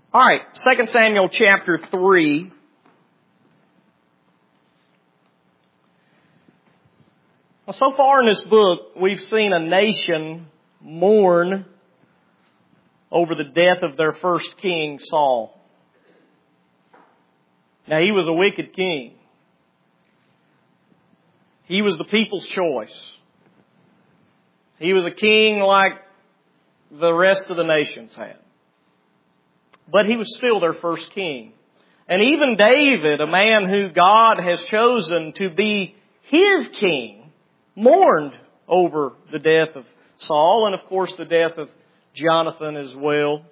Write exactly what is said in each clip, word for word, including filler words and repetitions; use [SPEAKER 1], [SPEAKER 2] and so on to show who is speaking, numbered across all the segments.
[SPEAKER 1] All right, Second Samuel chapter three. Well, so far in this book, we've seen a nation mourn over the death of their first king, Saul. Now, he was a wicked king. He was the people's choice. He was a king like the rest of the nations had. But he was still their first king. And even David, a man who God has chosen to be his king, mourned over the death of Saul and, of course, the death of Jonathan as well.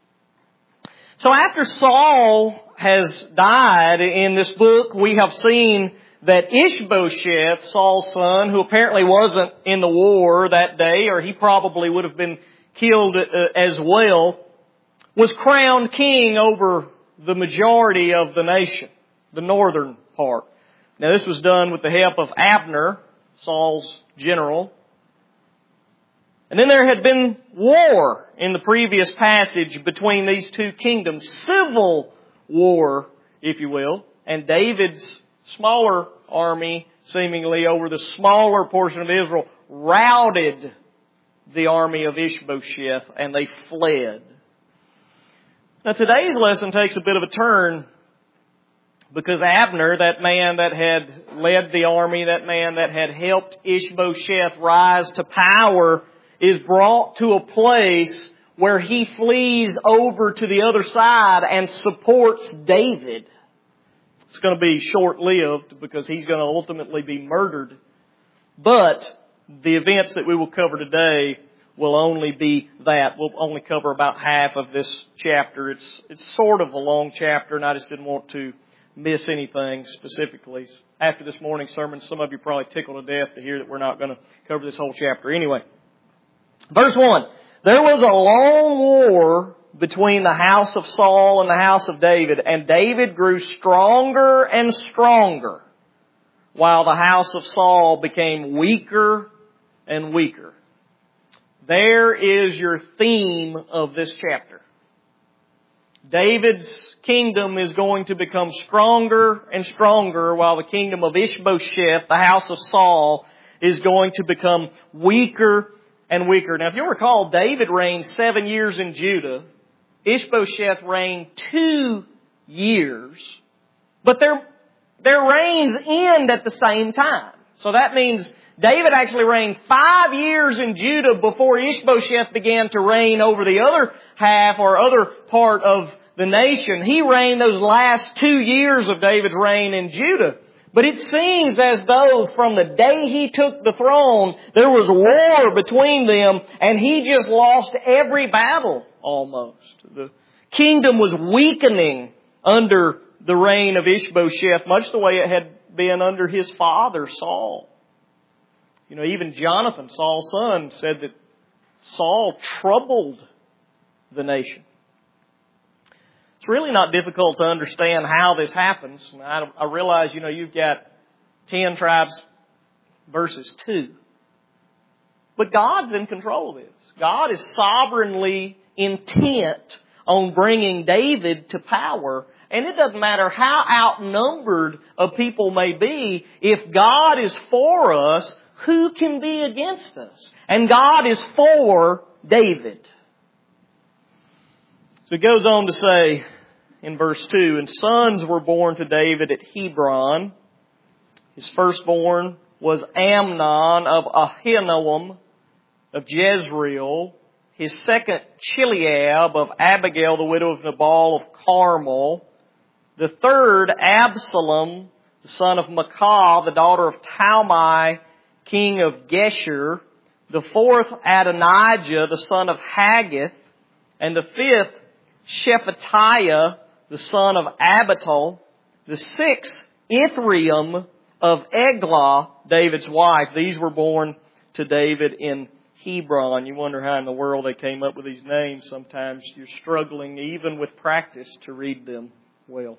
[SPEAKER 1] So after Saul has died in this book, we have seen that Ishbosheth, Saul's son, who apparently wasn't in the war that day, or he probably would have been killed as well, was crowned king over the majority of the nation, the northern part. Now this was done with the help of Abner, Saul's general. And then there had been war in the previous passage between these two kingdoms, civil war, if you will, and David's smaller army, seemingly over the smaller portion of Israel, routed the army of Ishbosheth and they fled. Now today's lesson takes a bit of a turn because Abner, that man that had led the army, that man that had helped Ishbosheth rise to power, is brought to a place where he flees over to the other side and supports David. It's going to be short-lived because he's going to ultimately be murdered. But the events that we will cover today will only be that. We'll only cover about half of this chapter. It's it's sort of a long chapter, and I just didn't want to miss anything specifically. After this morning's sermon, some of you probably tickled to death to hear that we're not going to cover this whole chapter. Anyway, verse one. There was a long war between the house of Saul and the house of David, and David grew stronger and stronger, while the house of Saul became weaker and weaker. There is your theme of this chapter. David's kingdom is going to become stronger and stronger, while the kingdom of Ishbosheth, the house of Saul, is going to become weaker and weaker. Now, if you'll recall, David reigned seven years in Judah. Ishbosheth reigned two years. But their, their reigns end at the same time. So that means David actually reigned five years in Judah before Ishbosheth began to reign over the other half or other part of the nation. He reigned those last two years of David's reign in Judah. But it seems as though from the day he took the throne, there was war between them, and he just lost every battle almost. The kingdom was weakening under the reign of Ishbosheth, much the way it had been under his father, Saul. You know, even Jonathan, Saul's son, said that Saul troubled the nation. It's really not difficult to understand how this happens. I, I realize, you know, you've got ten tribes versus two. But God's in control of this. God is sovereignly intent on bringing David to power. And it doesn't matter how outnumbered a people may be, if God is for us, who can be against us? And God is for David. So it goes on to say in verse two, and sons were born to David at Hebron. His firstborn was Amnon of Ahinoam of Jezreel. His second, Chileab of Abigail, the widow of Nabal of Carmel. The third, Absalom, the son of Maacah, the daughter of Talmai, king of Geshur. The fourth, Adonijah, the son of Haggith. And the fifth, Shephatiah, the son of Abital. The sixth, Ithream of Eglah, David's wife. These were born to David in Hebron. You wonder how in the world they came up with these names. Sometimes you're struggling even with practice to read them well.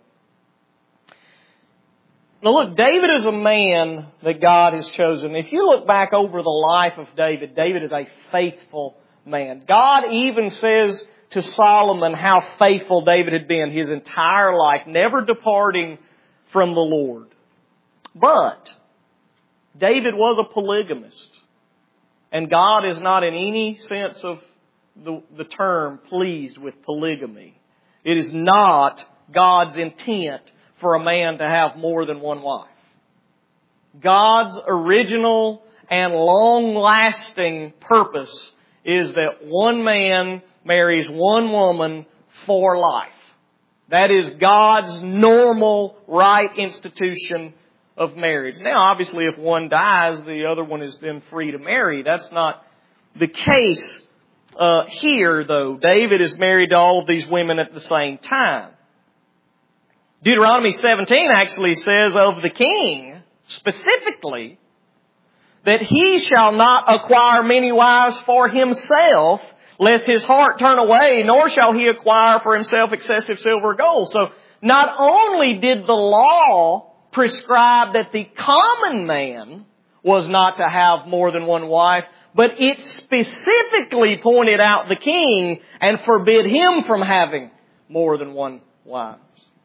[SPEAKER 1] Now look, David is a man that God has chosen. If you look back over the life of David, David is a faithful man. God even says to Solomon how faithful David had been his entire life, never departing from the Lord. But David was a polygamist. And God is not in any sense of the, the term pleased with polygamy. It is not God's intent for a man to have more than one wife. God's original and long-lasting purpose is that one man marries one woman for life. That is God's normal, right institution of marriage. Now, obviously, if one dies, the other one is then free to marry. That's not the case uh, here, though. David is married to all of these women at the same time. Deuteronomy seventeen actually says of the king, specifically, that he shall not acquire many wives for himself, lest his heart turn away, nor shall he acquire for himself excessive silver or gold. So, not only did the law prescribe that the common man was not to have more than one wife, but it specifically pointed out the king and forbid him from having more than one wife.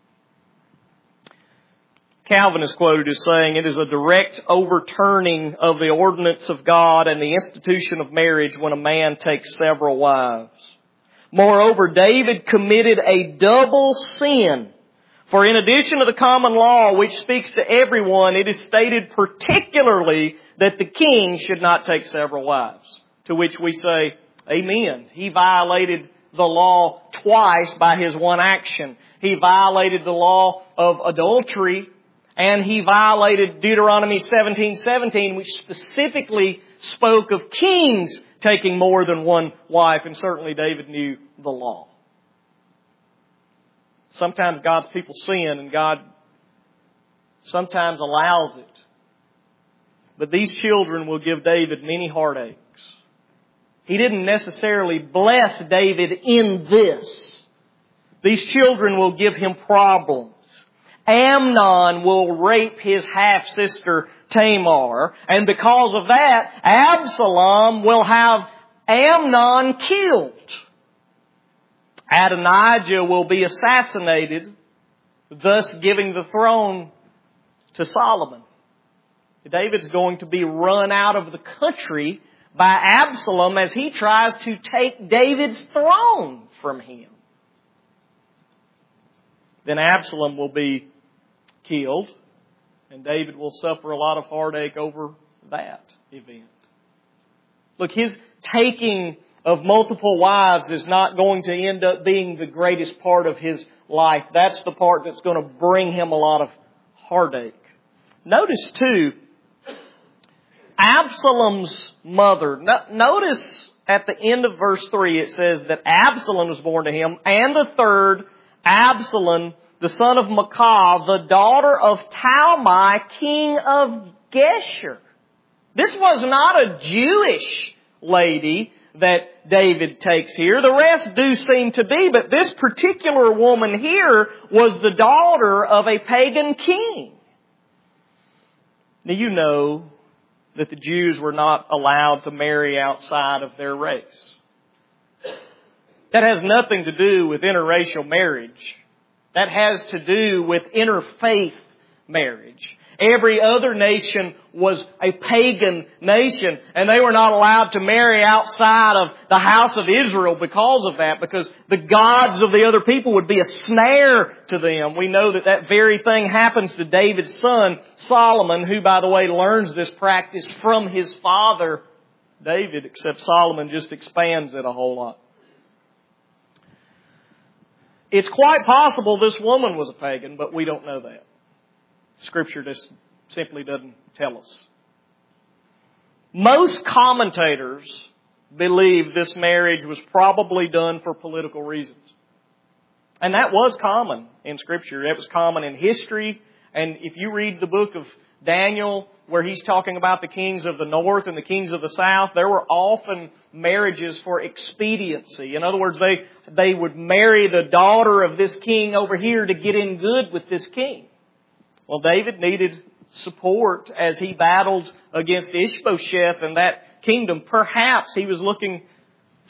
[SPEAKER 1] Calvin is quoted as saying, "It is a direct overturning of the ordinance of God and the institution of marriage when a man takes several wives. Moreover, David committed a double sin. For in addition to the common law which speaks to everyone, it is stated particularly that the king should not take several wives." To which we say, amen. He violated the law twice by his one action. He violated the law of adultery, and he violated Deuteronomy seventeen seventeen, which specifically spoke of kings taking more than one wife, and certainly David knew the law. Sometimes God's people sin, and God sometimes allows it. But these children will give David many heartaches. He didn't necessarily bless David in this. These children will give him problems. Amnon will rape his half-sister Tamar, and because of that, Absalom will have Amnon killed. Adonijah will be assassinated, thus giving the throne to Solomon. David's going to be run out of the country by Absalom as he tries to take David's throne from him. Then Absalom will be killed, and David will suffer a lot of heartache over that event. Look, his taking of multiple wives is not going to end up being the greatest part of his life. That's the part that's going to bring him a lot of heartache. Notice too, Absalom's mother. No, notice at the end of verse three it says that Absalom was born to him, and the third, Absalom, the son of Maacah, the daughter of Talmai, king of Geshur. This was not a Jewish lady that David takes here. The rest do seem to be, but this particular woman here was the daughter of a pagan king. Now you know that the Jews were not allowed to marry outside of their race. That has nothing to do with interracial marriage. That has to do with interfaith marriage. Every other nation was a pagan nation, and they were not allowed to marry outside of the house of Israel because of that, because the gods of the other people would be a snare to them. We know that that very thing happens to David's son, Solomon, who, by the way, learns this practice from his father, David, except Solomon just expands it a whole lot. It's quite possible this woman was a pagan, but we don't know that. Scripture just simply doesn't tell us. Most commentators believe this marriage was probably done for political reasons. And that was common in Scripture. It was common in history. And if you read the book of Daniel, where he's talking about the kings of the north and the kings of the south, there were often marriages for expediency. In other words, they, they would marry the daughter of this king over here to get in good with this king. Well, David needed support as he battled against Ishbosheth and that kingdom. Perhaps he was looking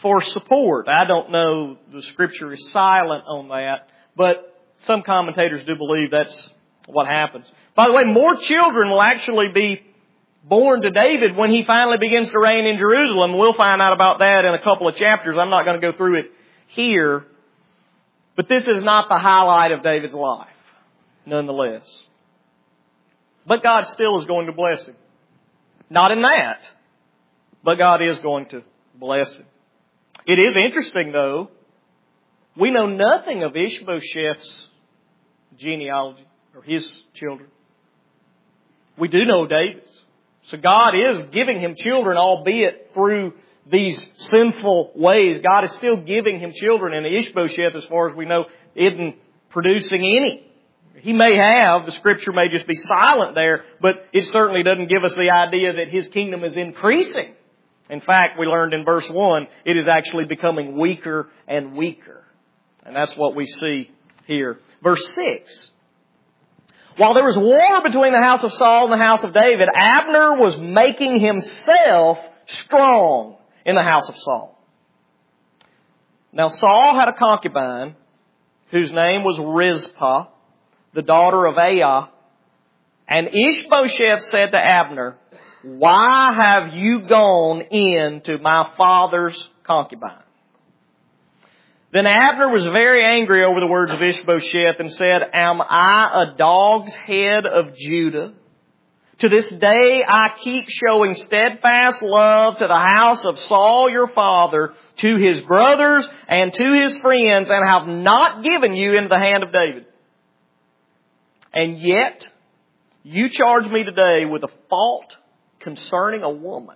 [SPEAKER 1] for support. I don't know, the Scripture is silent on that, but some commentators do believe that's what happens. By the way, more children will actually be born to David when he finally begins to reign in Jerusalem. We'll find out about that in a couple of chapters. I'm not going to go through it here. But this is not the highlight of David's life, nonetheless. But God still is going to bless him. Not in that, but God is going to bless him. It is interesting, though, we know nothing of Ishbosheth's genealogy or his children. We do know David's. So God is giving him children, albeit through these sinful ways. God is still giving him children, and Ishbosheth, as far as we know, isn't producing any. He may have, the Scripture may just be silent there, but it certainly doesn't give us the idea that his kingdom is increasing. In fact, we learned in verse one, it is actually becoming weaker and weaker. And that's what we see here. Verse six. While there was war between the house of Saul and the house of David, Abner was making himself strong in the house of Saul. Now Saul had a concubine whose name was Rizpah, the daughter of Aiah. And Ishbosheth said to Abner, "Why have you gone in to my father's concubine?" Then Abner was very angry over the words of Ishbosheth and said, "Am I a dog's head of Judah? To this day I keep showing steadfast love to the house of Saul your father, to his brothers and to his friends, and have not given you into the hand of David. And yet you charge me today with a fault concerning a woman.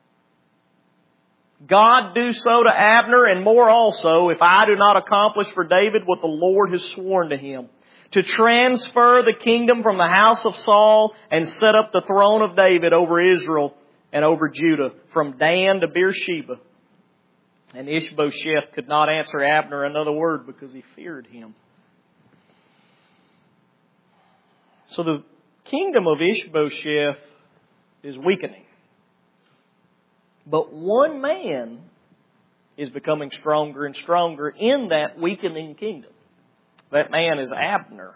[SPEAKER 1] God do so to Abner, and more also, if I do not accomplish for David what the Lord has sworn to him, to transfer the kingdom from the house of Saul and set up the throne of David over Israel and over Judah, from Dan to Beersheba." And Ishbosheth could not answer Abner another word because he feared him. So the kingdom of Ishbosheth is weakening. But one man is becoming stronger and stronger in that weakening kingdom. That man is Abner.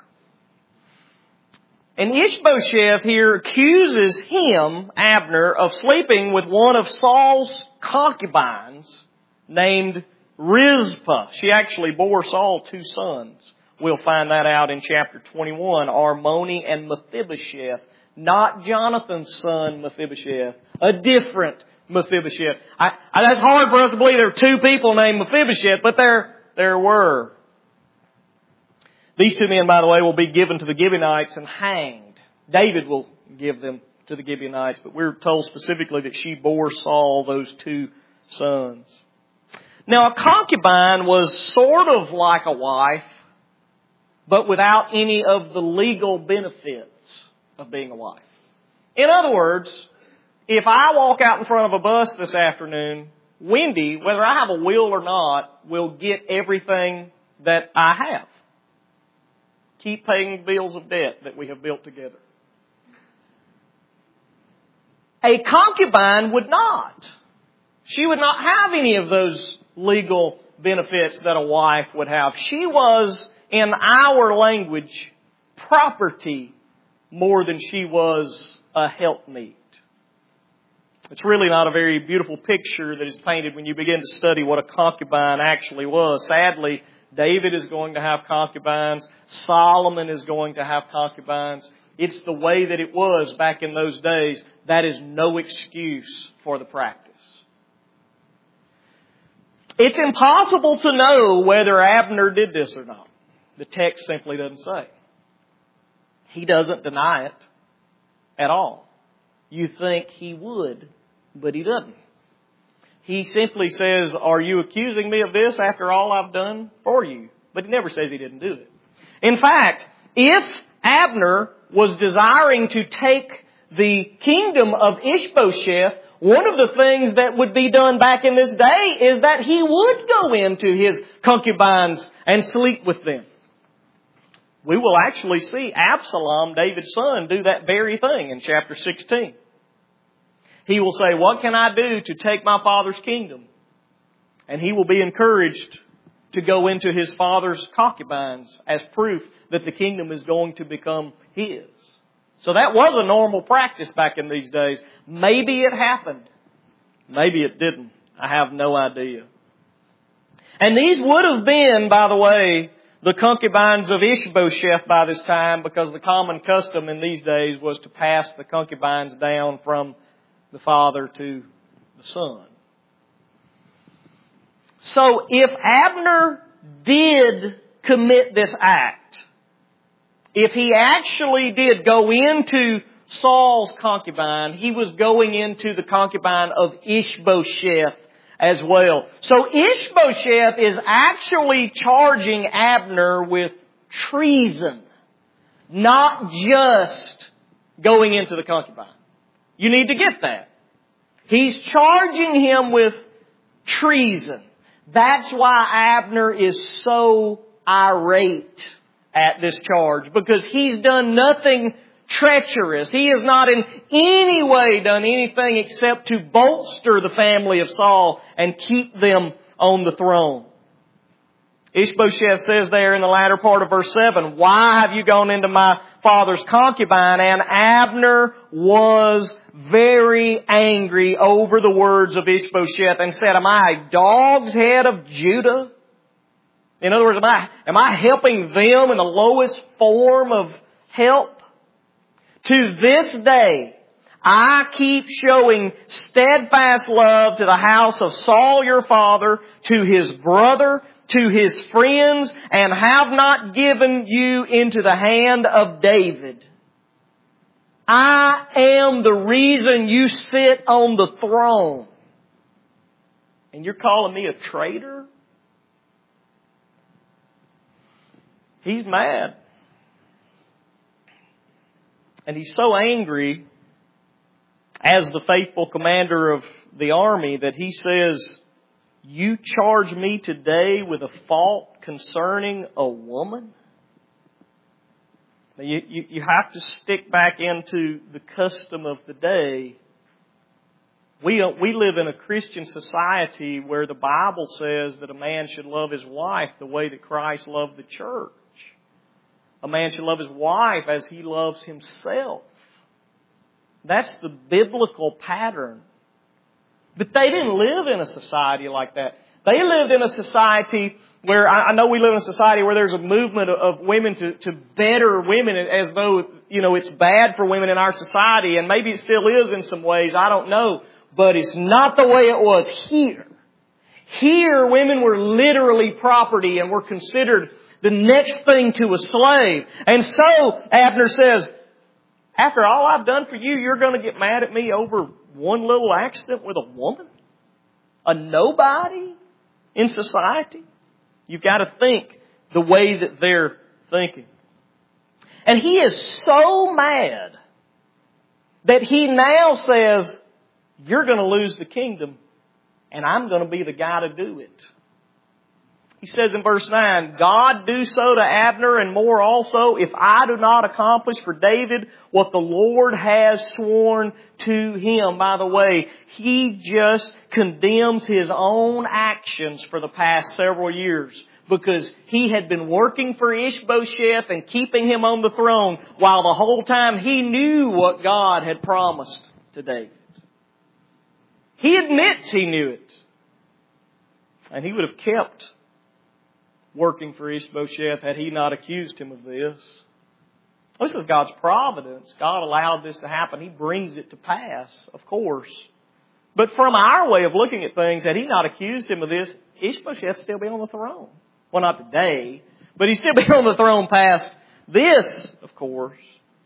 [SPEAKER 1] And Ishbosheth here accuses him, Abner, of sleeping with one of Saul's concubines named Rizpah. She actually bore Saul two sons. We'll find that out in chapter twenty-one, Armoni and Mephibosheth. Not Jonathan's son Mephibosheth, a different Mephibosheth. I, I, that's hard for us to believe there are two people named Mephibosheth, but there, there were. These two men, by the way, will be given to the Gibeonites and hanged. David will give them to the Gibeonites, but we're told specifically that she bore Saul those two sons. Now, a concubine was sort of like a wife, but without any of the legal benefits of being a wife. In other words, if I walk out in front of a bus this afternoon, Wendy, whether I have a will or not, will get everything that I have. Keep paying the bills of debt that we have built together. A concubine would not. She would not have any of those legal benefits that a wife would have. She was, in our language, property more than she was a helpmeet. It's really not a very beautiful picture that is painted when you begin to study what a concubine actually was. Sadly, David is going to have concubines. Solomon is going to have concubines. It's the way that it was back in those days. That is no excuse for the practice. It's impossible to know whether Abner did this or not. The text simply doesn't say. He doesn't deny it at all. You think he would, but he doesn't. He simply says, "Are you accusing me of this after all I've done for you?" But he never says he didn't do it. In fact, if Abner was desiring to take the kingdom of Ishbosheth, one of the things that would be done back in this day is that he would go into his concubines and sleep with them. We will actually see Absalom, David's son, do that very thing in chapter sixteen. He will say, "What can I do to take my father's kingdom?" And he will be encouraged to go into his father's concubines as proof that the kingdom is going to become his. So that was a normal practice back in these days. Maybe it happened. Maybe it didn't. I have no idea. And these would have been, by the way, the concubines of Ishbosheth by this time, because the common custom in these days was to pass the concubines down from the father to the son. So if Abner did commit this act, if he actually did go into Saul's concubine, he was going into the concubine of Ishbosheth as well. So Ishbosheth is actually charging Abner with treason, not just going into the concubine. You need to get that. He's charging him with treason. That's why Abner is so irate at this charge, because he's done nothing treacherous. He has not in any way done anything except to bolster the family of Saul and keep them on the throne. Ishbosheth says there in the latter part of verse seven, "Why have you gone into my father's concubine?" And Abner was very angry over the words of Ishbosheth and said, "Am I a dog's head of Judah?" In other words, am I, am I helping them in the lowest form of help? To this day, I keep showing steadfast love to the house of Saul your father, to his brother, to his friends, and have not given you into the hand of David. I am the reason you sit on the throne. And you're calling me a traitor? He's mad. And he's so angry as the faithful commander of the army that he says, "You charge me today with a fault concerning a woman?" Now you, you, you have to stick back into the custom of the day. We, we live in a Christian society where the Bible says that a man should love his wife the way that Christ loved the church. A man should love his wife as he loves himself. That's the biblical pattern. But they didn't live in a society like that. They lived in a society where, I know we live in a society where there's a movement of women to, to better women, as though, you know, it's bad for women in our society. And maybe it still is in some ways, I don't know. But it's not the way it was here. Here, women were literally property and were considered the next thing to a slave. And so, Abner says, after all I've done for you, you're going to get mad at me over one little accident with a woman? A nobody in society? You've got to think the way that they're thinking. And he is so mad that he now says, you're going to lose the kingdom and I'm going to be the guy to do it. He says in verse nine, God do so to Abner and more also if I do not accomplish for David what the Lord has sworn to him. By the way, he just condemns his own actions for the past several years because he had been working for Ishbosheth and keeping him on the throne while the whole time he knew what God had promised to David. He admits he knew it. And he would have kept working for Ishbosheth had he not accused him of this. This is God's providence. God allowed this to happen. He brings it to pass, of course. But from our way of looking at things, had he not accused him of this, Ishbosheth would still be on the throne. Well, not today, but he'd still be on the throne past this, of course.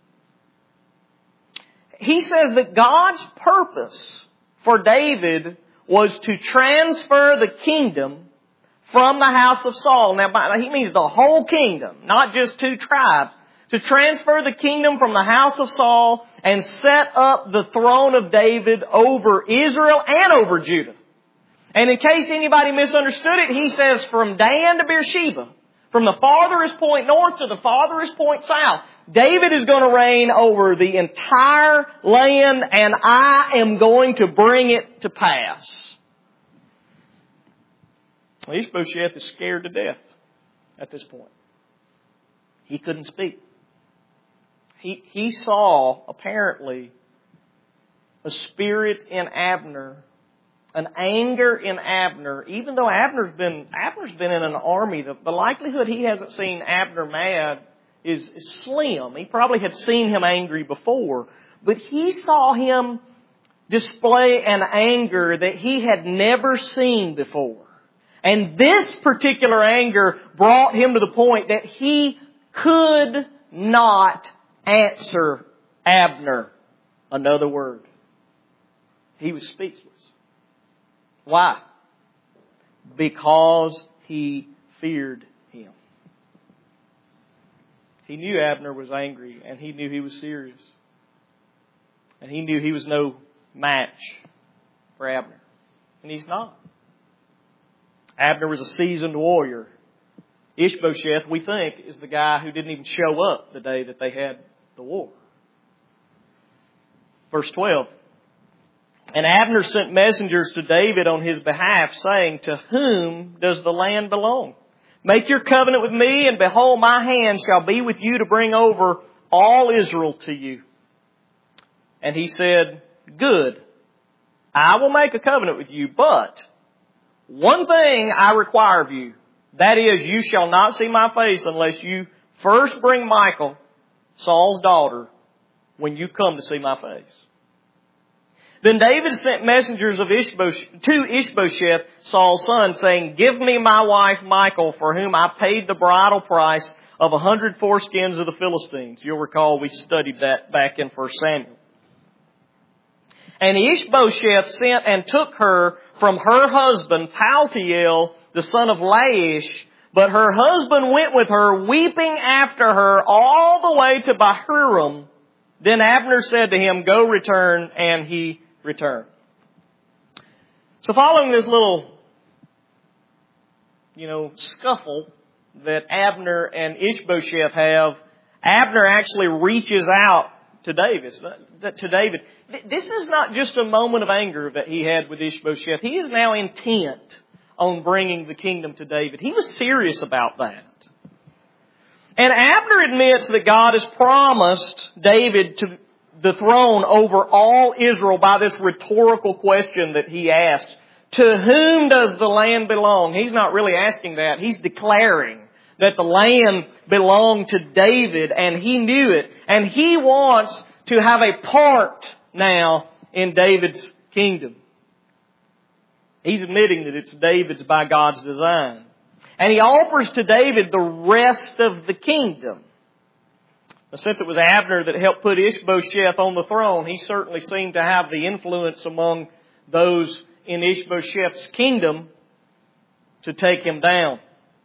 [SPEAKER 1] He says that God's purpose for David was to transfer the kingdom from the house of Saul. Now, he means the whole kingdom, not just two tribes. To transfer the kingdom from the house of Saul and set up the throne of David over Israel and over Judah. And in case anybody misunderstood it, he says from Dan to Beersheba, from the farthest point north to the farthest point south, David is going to reign over the entire land and I am going to bring it to pass. Ishbosheth is scared to death at this point. He couldn't speak. He, he saw, apparently, a spirit in Abner, an anger in Abner. Even though Abner's been, Abner's been in an army, the, the likelihood he hasn't seen Abner mad is, is slim. He probably had seen him angry before. But he saw him display an anger that he had never seen before. And this particular anger brought him to the point that he could not answer Abner another word. He was speechless. Why? Because he feared him. He knew Abner was angry, and he knew he was serious. And he knew he was no match for Abner. And he's not. Abner was a seasoned warrior. Ishbosheth, we think, is the guy who didn't even show up the day that they had the war. Verse twelve. And Abner sent messengers to David on his behalf, saying, To whom does the land belong? Make your covenant with me, and behold, my hand shall be with you to bring over all Israel to you. And he said, Good. I will make a covenant with you, but one thing I require of you, that is, you shall not see my face unless you first bring Michal, Saul's daughter, when you come to see my face. Then David sent messengers of Ishbosheth, to Ishbosheth, Saul's son, saying, Give me my wife Michal, for whom I paid the bridal price of a hundred foreskins of the Philistines. You'll recall we studied that back in First Samuel. And Ishbosheth sent and took her from her husband, Paltiel, the son of Laish. But her husband went with her, weeping after her all the way to Bahurim. Then Abner said to him, Go return, and he returned. So following this little, you know, scuffle that Abner and Ishbosheth have, Abner actually reaches out to David. To David. This is not just a moment of anger that he had with Ishbosheth. He is now intent on bringing the kingdom to David. He was serious about that. And Abner admits that God has promised David to the throne over all Israel by this rhetorical question that he asked. To whom does the land belong? He's not really asking that. He's declaring that the land belonged to David, and he knew it. And he wants to have a part now in David's kingdom. He's admitting that it's David's by God's design. And he offers to David the rest of the kingdom. Now, since it was Abner that helped put Ishbosheth on the throne, he certainly seemed to have the influence among those in Ishbosheth's kingdom to take him down.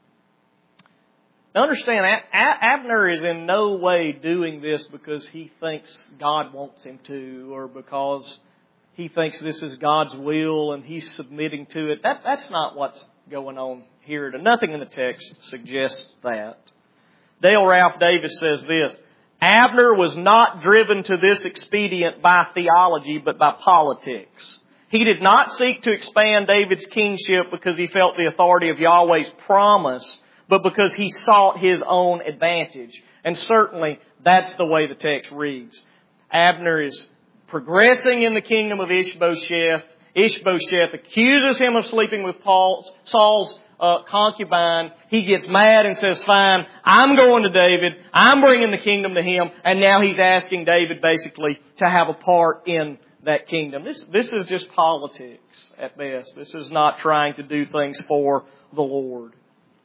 [SPEAKER 1] Now understand, Abner is in no way doing this because he thinks God wants him to, or because he thinks this is God's will and he's submitting to it. That, that's not what's going on here. Nothing in the text suggests that. Dale Ralph Davis says this, Abner was not driven to this expedient by theology, but by politics. He did not seek to expand David's kingship because he felt the authority of Yahweh's promise, but because he sought his own advantage. And certainly that's the way the text reads. Abner is progressing in the kingdom of Ishbosheth. Ishbosheth accuses him of sleeping with Paul, Saul's uh, concubine. He gets mad and says, fine, I'm going to David. I'm bringing the kingdom to him. And now he's asking David basically to have a part in that kingdom. This, this is just politics at best. This is not trying to do things for the Lord.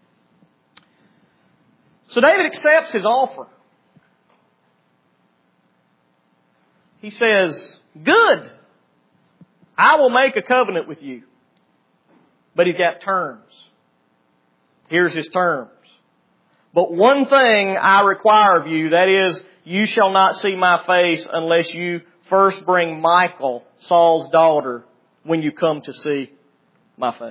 [SPEAKER 1] So David accepts his offer. He says, good, I will make a covenant with you. But he's got terms. Here's his terms. But one thing I require of you, that is, you shall not see my face unless you first bring Michal, Saul's daughter, when you come to see my face.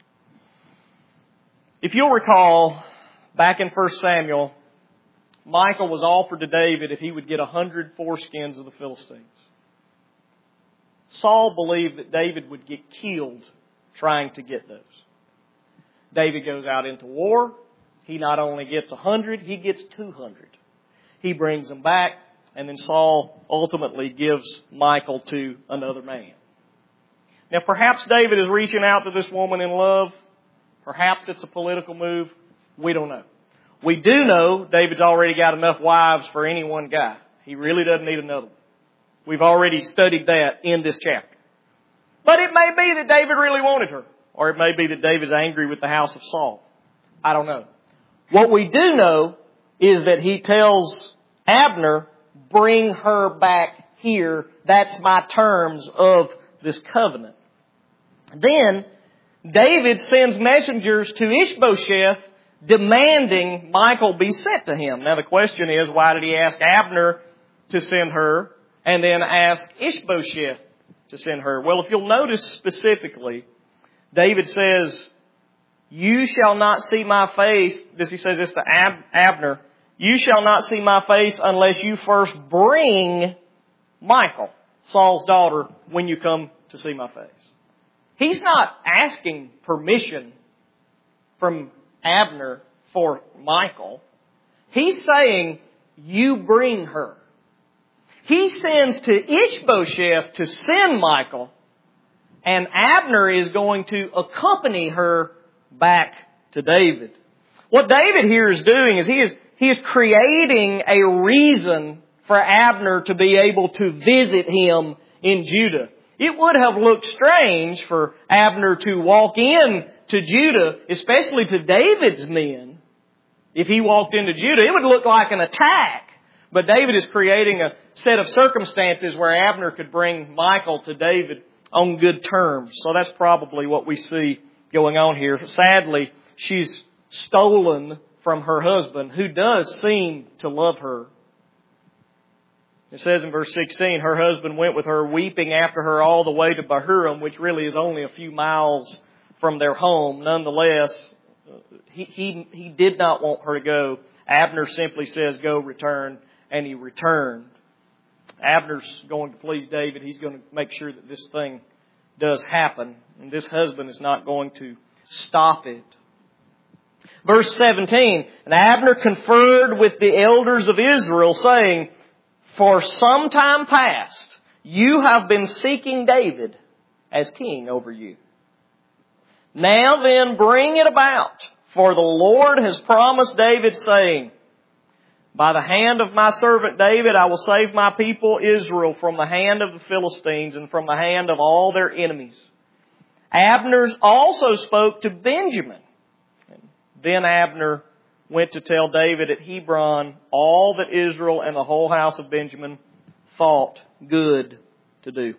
[SPEAKER 1] If you'll recall, back in First Samuel, Michal was offered to David if he would get a hundred foreskins of the Philistines. Saul believed that David would get killed trying to get those. David goes out into war. He not only gets a hundred, he gets two hundred. He brings them back, and then Saul ultimately gives Michal to another man. Now, perhaps David is reaching out to this woman in love. Perhaps it's a political move. We don't know. We do know David's already got enough wives for any one guy. He really doesn't need another one. We've already studied that in this chapter. But it may be that David really wanted her. Or it may be that David's angry with the house of Saul. I don't know. What we do know is that he tells Abner, bring her back here. That's my terms of this covenant. Then David sends messengers to Ishbosheth demanding Michal be sent to him. Now the question is, why did he ask Abner to send her and then ask Ishbosheth to send her? Well, if you'll notice specifically, David says, you shall not see my face. This he says this to Ab- Abner. You shall not see my face unless you first bring Michal, Saul's daughter, when you come to see my face. He's not asking permission from Abner for Michal. He's saying, you bring her. He sends to Ishbosheth to send Michal, and Abner is going to accompany her back to David. What David here is doing is he is, he is creating a reason for Abner to be able to visit him in Judah. It would have looked strange for Abner to walk in to Judah, especially to David's men. If he walked into Judah, it would look like an attack. But David is creating a set of circumstances where Abner could bring Michal to David on good terms. So that's probably what we see going on here. Sadly, she's stolen from her husband, who does seem to love her. It says in verse sixteen, her husband went with her, weeping after her all the way to Bahurim, which really is only a few miles from their home. Nonetheless, he, he, he did not want her to go. Abner simply says, go, return, and he returned. Abner's going to please David. He's going to make sure that this thing does happen. And this husband is not going to stop it. Verse seventeen, and Abner conferred with the elders of Israel, saying, for some time past, you have been seeking David as king over you. Now then, bring it about, for the Lord has promised David, saying, by the hand of my servant David, I will save my people Israel from the hand of the Philistines and from the hand of all their enemies. Abner also spoke to Benjamin. Then Abner went to tell David at Hebron all that Israel and the whole house of Benjamin thought good to do.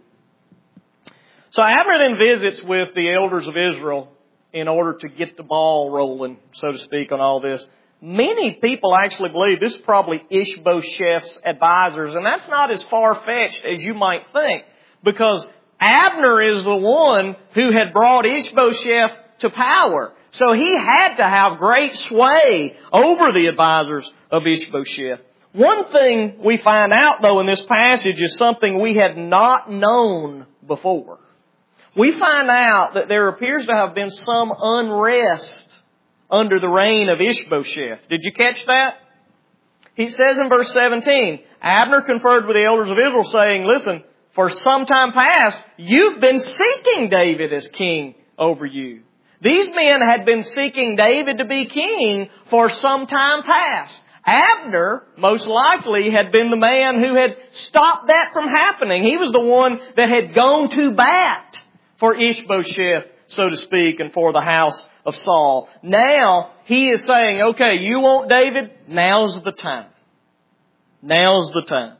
[SPEAKER 1] So Abner then visits with the elders of Israel in order to get the ball rolling, so to speak, on all this. Many people actually believe this is probably Ishbosheth's advisors, and that's not as far-fetched as you might think, because Abner is the one who had brought Ishbosheth to power. So he had to have great sway over the advisors of Ishbosheth. One thing we find out, though, in this passage is something we had not known before. We find out that there appears to have been some unrest under the reign of Ishbosheth. Did you catch that? He says in verse seventeen, Abner conferred with the elders of Israel, saying, listen, for some time past, you've been seeking David as king over you. These men had been seeking David to be king for some time past. Abner, most likely, had been the man who had stopped that from happening. He was the one that had gone to bat for Ishbosheth, so to speak, and for the house of Saul. Now, he is saying, okay, you want David? Now's the time. Now's the time.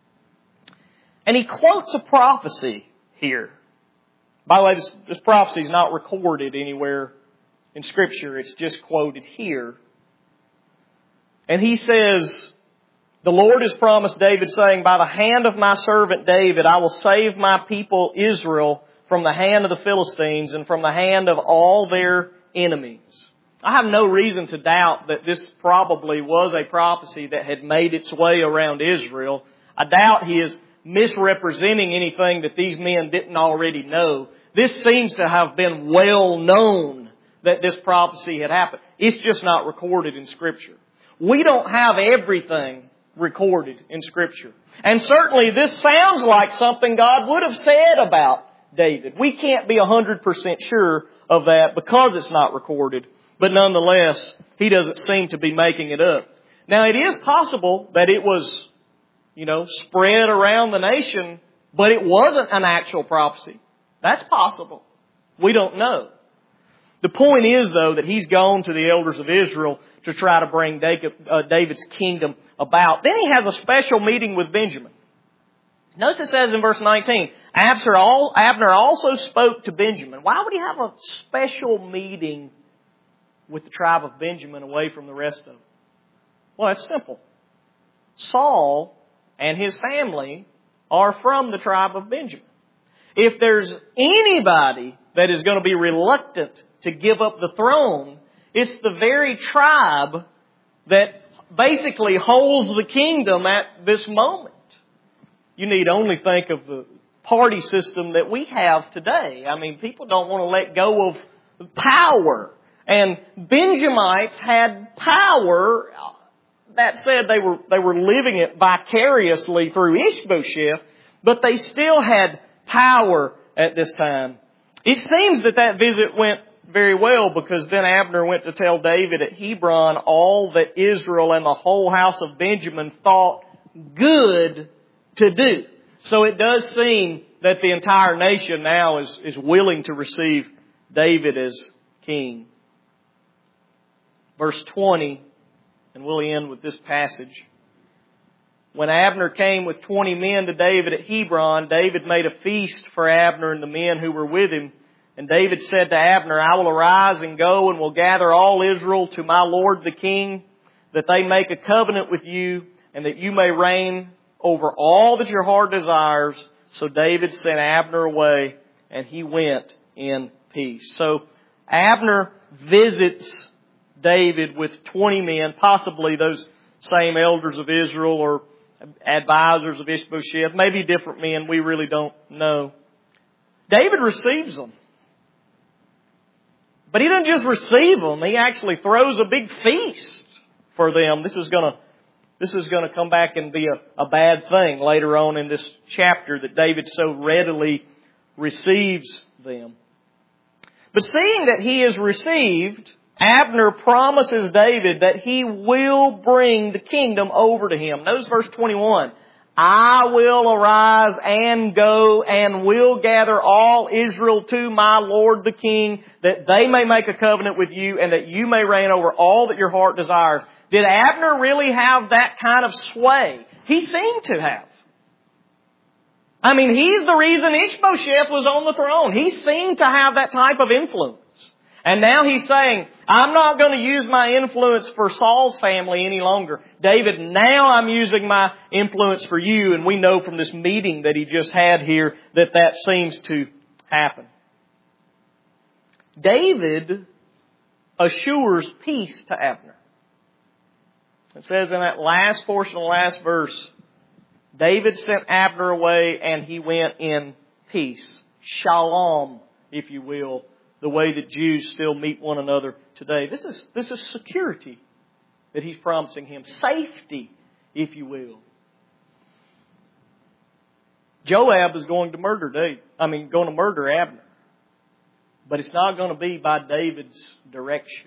[SPEAKER 1] And he quotes a prophecy here. By the way, this, this prophecy is not recorded anywhere in Scripture. It's just quoted here. And he says, the Lord has promised David, saying, by the hand of my servant David, I will save my people Israel from the hand of the Philistines and from the hand of all their enemies. I have no reason to doubt that this probably was a prophecy that had made its way around Israel. I doubt he is misrepresenting anything that these men didn't already know. This seems to have been well known that this prophecy had happened. It's just not recorded in Scripture. We don't have everything recorded in Scripture. And certainly this sounds like something God would have said about David. We can't be one hundred percent sure of that because it's not recorded. But nonetheless, he doesn't seem to be making it up. Now, it is possible that it was, you know, spread around the nation, but it wasn't an actual prophecy. That's possible. We don't know. The point is, though, that he's gone to the elders of Israel to try to bring David's kingdom about. Then he has a special meeting with Benjamin. Notice it says in verse nineteen, Abner also spoke to Benjamin. Why would he have a special meeting with the tribe of Benjamin away from the rest of them? Well, it's simple. Saul and his family are from the tribe of Benjamin. If there's anybody that is going to be reluctant to give up the throne, it's the very tribe that basically holds the kingdom at this moment. You need only think of the party system that we have today. I mean, people don't want to let go of power. And Benjamites had power. That said, they were, they were living it vicariously through Ishbosheth, but they still had power at this time. It seems that that visit went very well, because then Abner went to tell David at Hebron all that Israel and the whole house of Benjamin thought good to do. So it does seem that the entire nation now is, is willing to receive David as king. Verse twenty, and we'll end with this passage. When Abner came with twenty men to David at Hebron, David made a feast for Abner and the men who were with him. And David said to Abner, I will arise and go and will gather all Israel to my lord the king, that they make a covenant with you, and that you may reign over all that your heart desires. So David sent Abner away, and he went in peace. So Abner visits David with twenty men, possibly those same elders of Israel or advisors of Ishbosheth, maybe different men, we really don't know. David receives them. But he doesn't just receive them, he actually throws a big feast for them. This is going to This is going to come back and be a, a bad thing later on in this chapter, that David so readily receives them. But seeing that he is received, Abner promises David that he will bring the kingdom over to him. Notice verse twenty-one. I will arise and go and will gather all Israel to my Lord the King, that they may make a covenant with you and that you may reign over all that your heart desires. Did Abner really have that kind of sway? He seemed to have. I mean, he's the reason Ishbosheth was on the throne. He seemed to have that type of influence. And now he's saying, I'm not going to use my influence for Saul's family any longer. David, now I'm using my influence for you. And we know from this meeting that he just had here that that seems to happen. David assures peace to Abner. It says in that last portion of the last verse, David sent Abner away and he went in peace. Shalom, if you will, the way that Jews still meet one another today. This is, this is security that he's promising him. Safety, if you will. Joab is going to murder David. I mean, going to murder Abner. But it's not going to be by David's direction.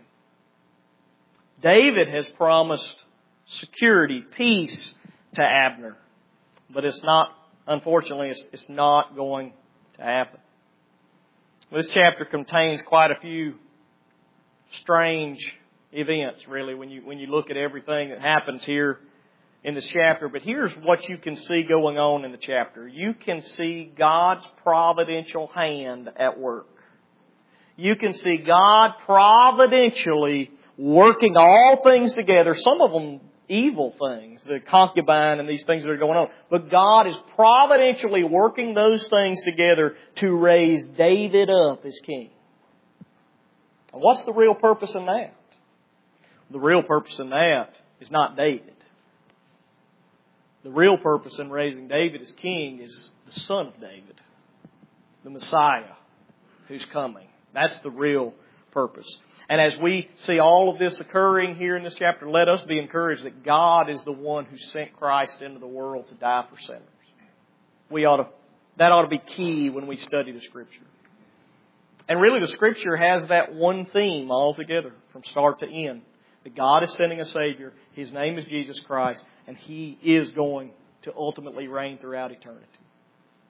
[SPEAKER 1] David has promised security, peace to Abner. But it's not, unfortunately, it's, it's not going to happen. This chapter contains quite a few strange events, really, when you, when you look at everything that happens here in this chapter. But here's what you can see going on in the chapter. You can see God's providential hand at work. You can see God providentially working all things together, some of them evil things, the concubine and these things that are going on. But God is providentially working those things together to raise David up as king. And what's the real purpose in that? The real purpose in that is not David. The real purpose in raising David as king is the son of David, the Messiah who's coming. That's the real purpose. And as we see all of this occurring here in this chapter, let us be encouraged that God is the one who sent Christ into the world to die for sinners. We ought to, that ought to be key when we study the Scripture. And really the Scripture has that one theme altogether from start to end. That God is sending a Savior. His name is Jesus Christ. And He is going to ultimately reign throughout eternity.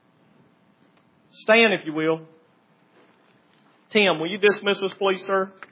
[SPEAKER 1] Stand if you will. Tim, will you dismiss us please, sir?